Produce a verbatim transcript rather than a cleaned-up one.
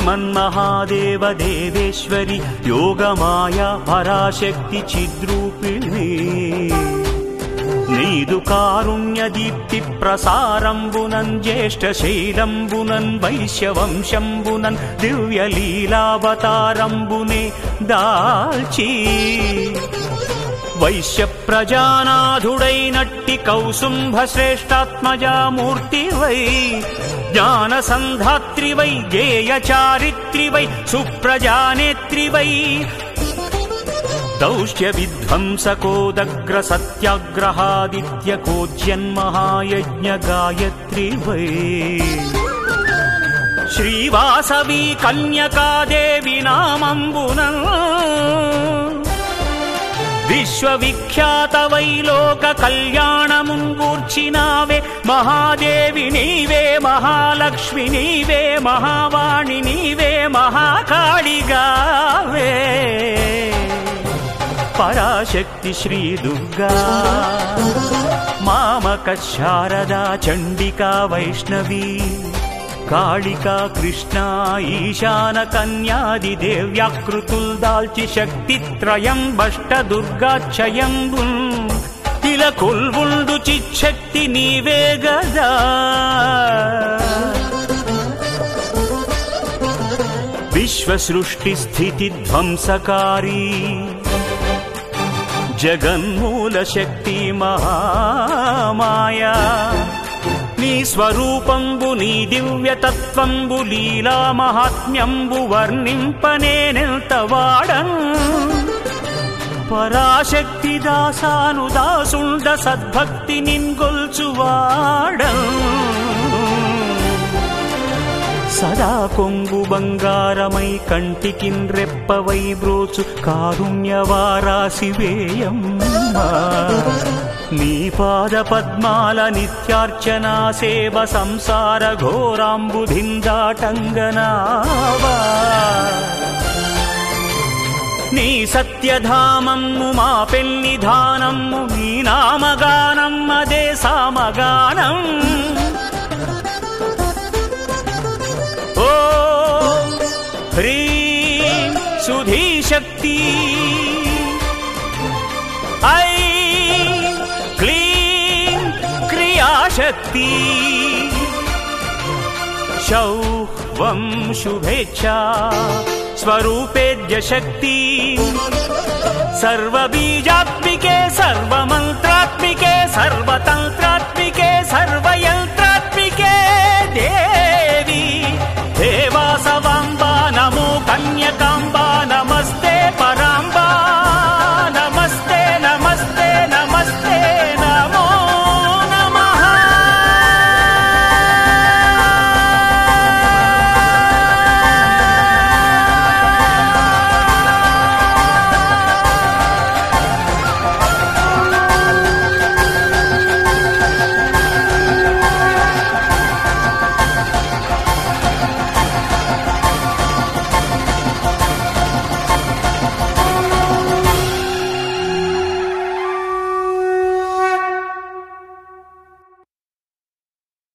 श्रीमन्महादेव देवेश्वरि योगमाया पराशक्ति चिद्रूपिणी नीदु कारुण्य दीप्ति प्रसारंबुनन् ज्येष्ठशैलंबुनन् वैश्यवंशंबुनन् दिव्यलीलावतारंबुने दाल्ची वैश्य प्रजानाधुडैनट्टि कौसुंभ श्रेष्ठात्मजा मूर्ति वै ज्ञानसन्धात्रि वै गेयचारित्रि वै सुप्रजानेत्रि वै दौष्ट्य विध्वंसकोदग्र सत्याग्रहादित्यकोज्यन्महायज्ञ गायत्री वै श्रीवासवी कन्यका देवी नामंबुनन् विश्वविख्यात वैलोक कल्याणमुंगूर्चिनावे महादेवी नीवे महालक्ष्मी नीवे महावाणी नीवे महाकाळिगावे पराशक्ति श्री दुर्गा मामक शारदा चंडिका वैष्णवी कालिका कृष्णा ईशान कन्यादि देव्याकृतुल दाल्चि शक्ति त्रयं बष्ट दुर्गाक्षयंबुन तिलकुल्वुंडु चिच्छक्ति नीवे गदा विश्व सृष्टि स्थिति ध्वंसकारी जगन्मूल शक्ति महामाया नी स्वरूपंबु नी दिव्य तत्वंबु लीला महात्म्यंबु वर्णिंपनेनेंत वाडन् पराशक्ति दासानुदासुंड सद्भक्ति निन्गొల్చు వాడన్ सदा కొంగు బంగారమై కంటికిన్ రెప్పవై బ్రోచు కారుణ్యవారాసివేయమ్మ నీ పాద పద్మాల నిత్యార్చనా సేవ సంసార ఘోరాంబుధిందాటంగనావా నీ సత్యధామమ్ము మా పెన్నిధానమ్ము నీ నామగానం అదే సామగానం ఓ హ్రీం సుధీ శక్తి ఐ क्लीं क्रियाशक्ति शौह्वं शुभेच्छा स्वरूपेद्य शक्ति सर्वबीजात्मिके सर्वमन्त्रात्मिके सर्वतन्त्र